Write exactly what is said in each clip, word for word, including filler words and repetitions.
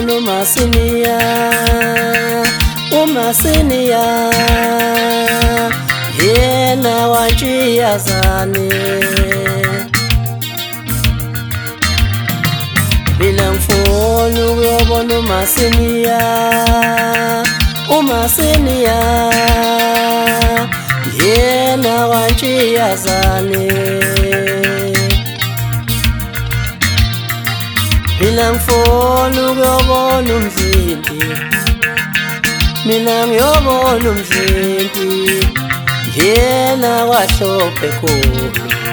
ngiyobona uMasinia, uMasinia yena wantshiyazane. Mina ngifuna ukuyobona uMasinia, uMasinia yena wantshiyazane. Mina ngifuna ukuyobona uMdlindi, mina ngiyobona uMdlindi yena wahlophe khulu.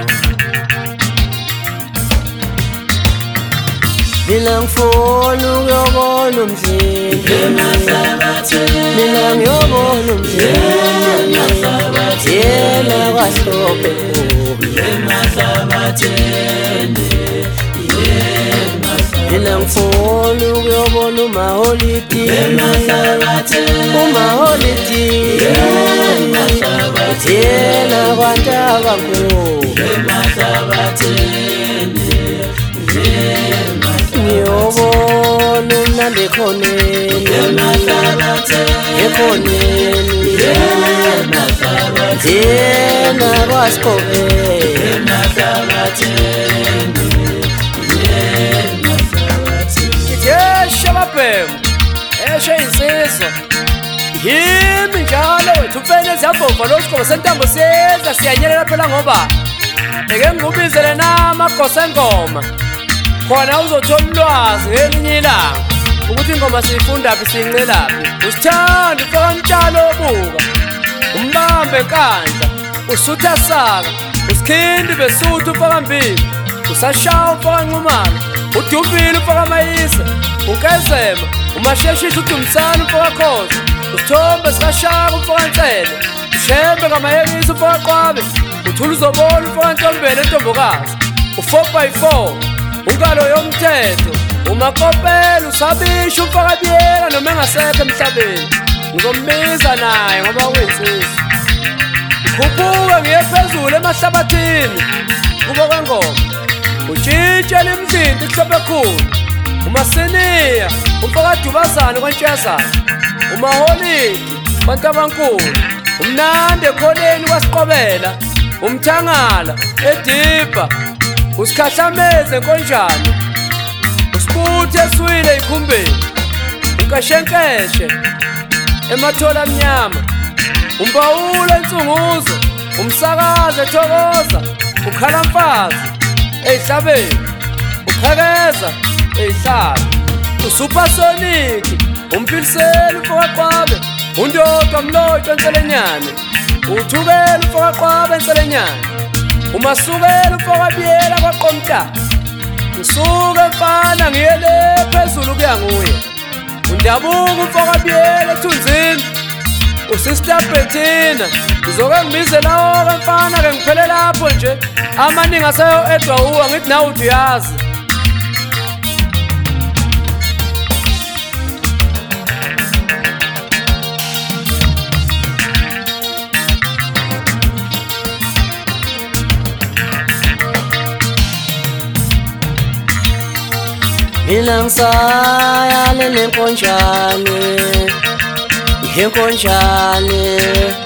Mina ngifuna ukuyobona uMdlindi, mina ngiyobona uMdlindi yena wahlophe khulu. Mina ngifuna ukuyobona uMaholidi, uMaholidi yena kwaNtabankulu. Ngiyobona uMnandi ekhoneni, ekhoneni yena kwaSikhobela. Yeshe ababhemu, yeshe insizwa, yimi njalo wethu ufene ziyabhova loSikhova sentambo siyeza siyanyelela phela ngoba eke ngikubizele namagosa engoma khona uzothola ulwazi ngelinye ilanga ukuthi ingoma siyifundaphi siyincelaphi. Usithanda ufaka ntshalo obuka, umbambe enkandla, usutha saka, usikhindi besuthu ufaka mbili, usashawa ufaka nqumalo, udubile ufaka mayisa, ukezema, umasheshisa udumsana ufaka khoza, usithombe sikashaka ufaka nsele, ushembe ngamayekisa ufaka qwabe, uthula uzobona ufaka ntombele entombokazi, u-four by four unkalo yomthetho, umakopela usabisha ufaka biyela noma engasekho emhlabeni. Ngizombiza naye ngoba uyinsizwa, ukhuphuke ngiye phezulu emahlabathini kuba kwengoma, utshitshele iMdlindi kuhlophe khulu, uMasinia ufaka dubazane kwaNtshiyazane, uMaholidi kwaNtabankulu, uMnandi ekhoneni kwaSikhobela, uMthangala eDibha, uSikhahlameze eNkonjane, uSibuthe eSwile eKhumbeni, uNkeshenkeshe eMathola Amnyama, uMbawula eNsunguzo, uMsakazi eThokoza, uKhalamfazi eyihlabeni, uQhekeza eyihlaba, uSupersonic, uMphiliseli ufaka qwabe, uNdoda Mlotshwa eNselenyane, uThukela ufaka qwabe eNselenyane, uMasukela ufaka biyela kwaQomtata. Ngisuke mfana ngiyele phezulu kuya nguye, uNdabuka ufaka biyela eThunzini, uSister Bettina ngizoke ngibize lawo mfana ke ngiphele lapho nje amaningi asayo edwa uwa ngithi nawe uyazi. Mina ngisaya leNkonjane, eNkonjane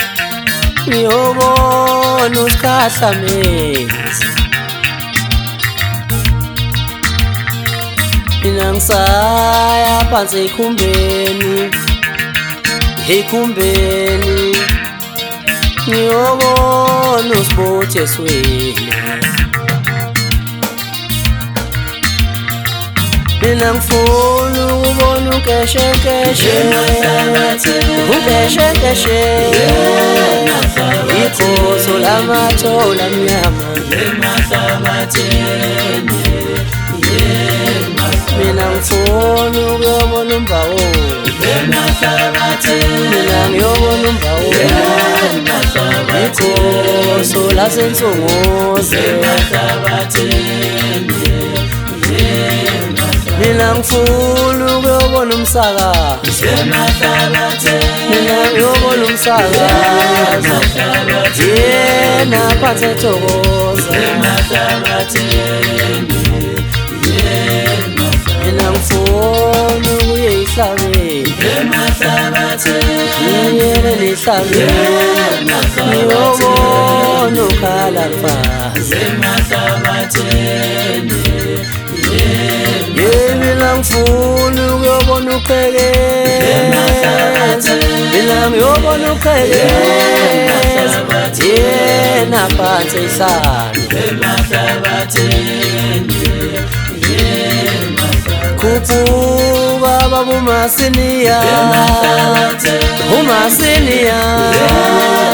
ngiyobona uSikhahlameze. Mina ngisaya phansi eKhumbeni, eKhumbeni ngiyobona uSibuthe eSwile. Mina ngifuna ukubona uNkeshenkeshe, uNkeshenkeshe ikhoso lamathola amnyama. Mina ngifuna ukuyobona uMbawula, mina ngiyobona uMbawula ikhoso laseNsunguzo. Mina ngifuna ukuyobona uMsakazi, mina ngiyobona uMsakazi yena phansi eThokoza. Mina ngifuna emhlabeni emahlabathini ngiyele emhlabeni ngiyobona ukhala mfazi emahlabathini yimi langifuna ukuyobona uqhekeza mina ngiyobona uqhekeza yena phansi ehlala emahlabathini khuphuka baba uMasiniya uMasiniya